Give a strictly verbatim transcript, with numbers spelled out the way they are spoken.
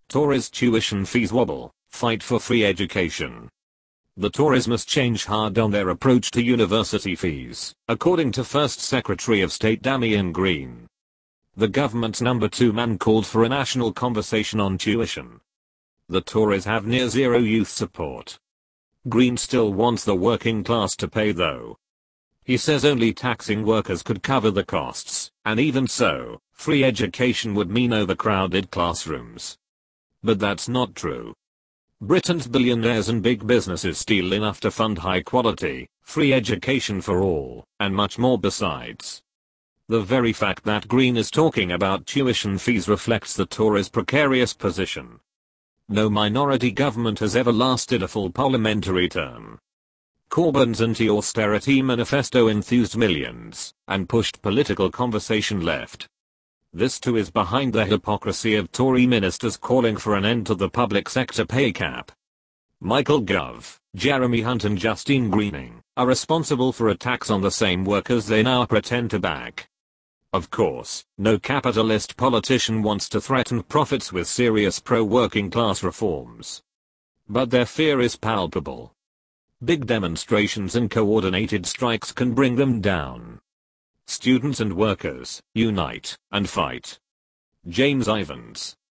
Tories tuition fees wobble, fight for free education. The Tories must change hard on their approach to university fees, according to First Secretary of State Damian Green. The government's number two man called for a national conversation on tuition. The Tories have near zero youth support. Green still wants the working class to pay though. He says only taxing workers could cover the costs, and even so, free education would mean overcrowded classrooms. But that's not true. Britain's billionaires and big businesses steal enough to fund high quality, free education for all, and much more besides. The very fact that Green is talking about tuition fees reflects the Tories' precarious position. No minority government has ever lasted a full parliamentary term. Corbyn's anti-austerity manifesto enthused millions, and pushed political conversation left. This too is behind the hypocrisy of Tory ministers calling for an end to the public sector pay cap. Michael Gove, Jeremy Hunt and Justine Greening are responsible for attacks on the same workers they now pretend to back. Of course, no capitalist politician wants to threaten profits with serious pro-working class reforms. But their fear is palpable. Big demonstrations and coordinated strikes can bring them down. Students and workers, unite and fight. James Ivans,